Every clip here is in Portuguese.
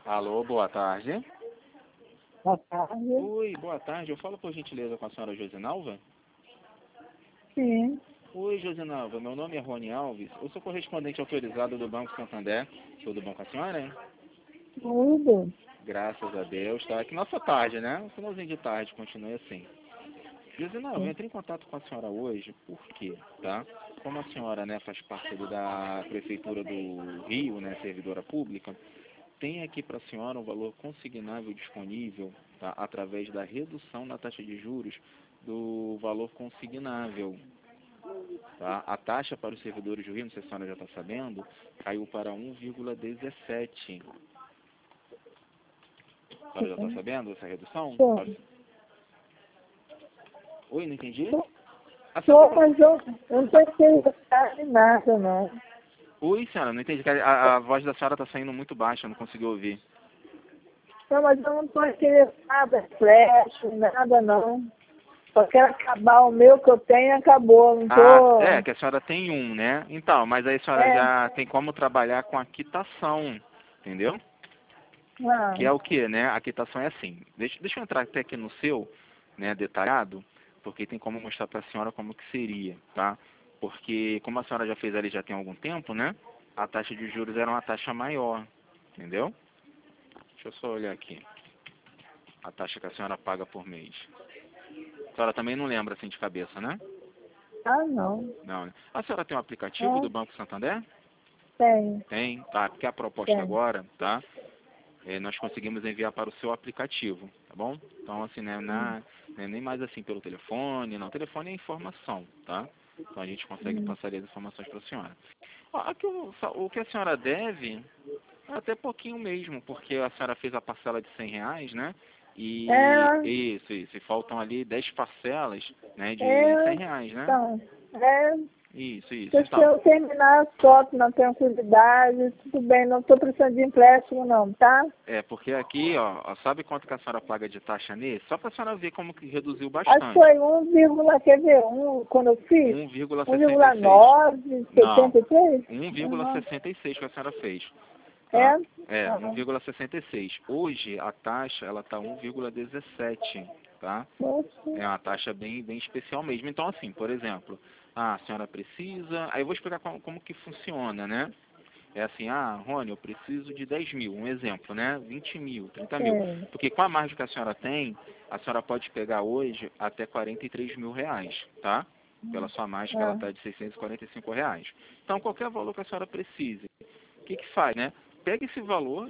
Alô, boa tarde. Boa tarde. Oi, boa tarde. Eu falo por gentileza com a senhora Josinalva? Sim. Oi, Josinalva. Meu nome é Rony Alves. Eu sou correspondente autorizado do Banco Santander. Tudo bom com a senhora, hein? Tudo. Graças a Deus. Tá aqui nossa tarde, né? Um finalzinho de tarde, continue assim. Josinalva, eu entrei em contato com a senhora hoje, por quê, tá? Como a senhora, né, faz parte da Prefeitura do Rio, né, servidora pública, tem aqui para a senhora um valor consignável disponível, tá, através da redução na taxa de juros do valor consignável. Tá? A taxa para os servidores do Rio, não sei se a senhora já está sabendo, caiu para 1,17. A senhora já está sabendo essa redução? Sim. Oi, não entendi? Mas eu não estou interessada em nada, não. Oi, senhora, não entendi. A voz da senhora está saindo muito baixa, eu não consegui ouvir. Não, mas eu não estou interessada em flash, nada, não. Só quero acabar o meu que eu tenho, acabou. Não tô... Ah, que a senhora tem um, né? Então, mas aí a senhora já tem como trabalhar com a quitação, entendeu? Ah, Que é o que, né? A quitação é assim. Deixa eu entrar até aqui no seu, né, detalhado, porque tem como mostrar para a senhora como que seria, tá? Porque como a senhora já fez ali já tem algum tempo, né? A taxa de juros era uma taxa maior, entendeu? Deixa eu só olhar aqui. A taxa que a senhora paga por mês. A senhora também não lembra assim de cabeça, né? não. Não, né? A senhora tem um aplicativo do Banco Santander? Tem. Tem, tá? Porque a proposta Tem. agora, tá? Nós conseguimos enviar para o seu aplicativo, tá bom? Então, assim, né, nem mais assim pelo telefone, não. O telefone é informação, tá? Então a gente consegue passar ali as informações para a senhora. Ó, aqui o que a senhora deve é até pouquinho mesmo, porque a senhora fez a parcela de R$ 100, né? E isso. E faltam ali 10 parcelas, né, de R$ 100, né? Então, Isso. se Então, eu terminar as fotos na tranquilidade, tudo bem, não estou precisando de empréstimo, não, tá? porque aqui, ó, sabe quanto que a senhora paga de taxa nesse? Só para a senhora ver como que reduziu Acho que bastante. foi quer ver, quando eu fiz? 1,66. 1,973? 1,66 que a senhora fez. É? Tá? 1,66. Hoje a taxa ela tá 1,17, tá? Poxa. É uma taxa bem especial mesmo. Então assim, por exemplo, a senhora precisa, aí eu vou explicar como que funciona, né? É assim, Rony, eu preciso de 10 mil, um exemplo, né? 20 mil, 30 mil. Porque com a margem que a senhora tem, a senhora pode pegar hoje até 43 mil reais, tá? Pela sua margem, que ela está de 645 reais. Então, qualquer valor que a senhora precise, o que faz, né? Pega esse valor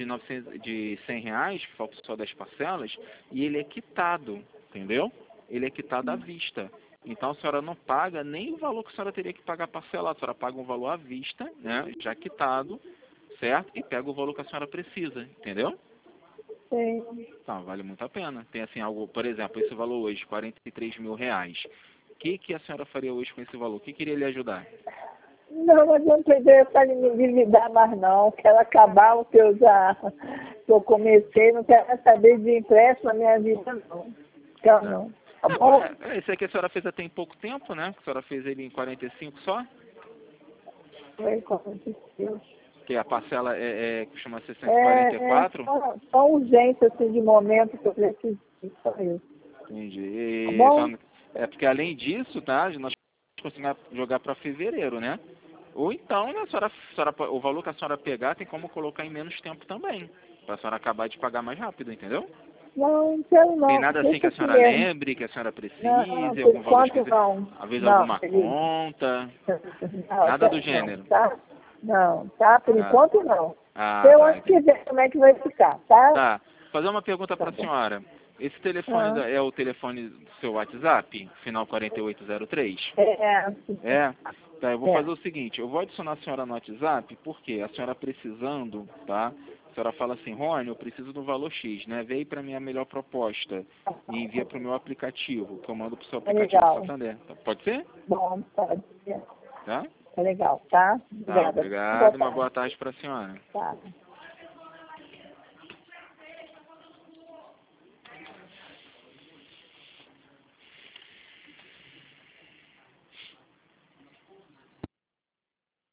de 100 reais, que falta só 10 parcelas, e ele é quitado, entendeu? Ele é quitado à vista. Então a senhora não paga nem o valor que a senhora teria que pagar parcelado, a senhora paga um valor à vista, né, já quitado, certo? E pega o valor que a senhora precisa, entendeu? Sim. Então, vale muito a pena. Tem assim algo, por exemplo, esse valor hoje, 43 mil reais. O que a senhora faria hoje com esse valor? O que queria lhe ajudar? Não, mas eu não tenho dinheiro para me endividar mais, não. Quero acabar o que eu comecei, não quero mais saber de empréstimo na minha vida, não. Quero não. Tá bom? Esse aqui a senhora fez até em pouco tempo, né? A senhora fez ele em 45 só? Foi como Deus. Que a parcela costuma ser 144? Só urgência, assim, de momento que eu preciso disso, só isso. Entendi. Tá bom? Porque além disso, tá? Nós conseguimos jogar para fevereiro, né? Ou então, né, o valor que a senhora pegar tem como colocar em menos tempo também. Para a senhora acabar de pagar mais rápido, entendeu? Não, não quero não. Tem nada assim que Deixa a assim senhora mesmo. lembre, que a senhora precise, Não, por algum valor enquanto específico, não. às vezes Não, alguma querido. conta, Não, nada do não, gênero. tá? Não, tá? Por Ah, enquanto não. Eu tá, antes que entendi. ver como é que vai ficar, tá? Tá, fazer uma pergunta Tá para a bom. senhora. Esse telefone Ah, é o telefone do seu WhatsApp, final 4803? é, É, tá, eu vou é. fazer o seguinte, eu vou adicionar a senhora no WhatsApp, porque a senhora precisando, tá? A senhora fala assim, Rony, eu preciso do valor X, né? Vê aí pra mim a melhor proposta e envia pro meu aplicativo, que eu mando pro seu É aplicativo legal. Santander. Tá? Pode ser? Bom, pode ser. Tá? É legal, tá? Tá, Obrigada. Boa obrigado, uma tarde. boa tarde pra senhora. Tá.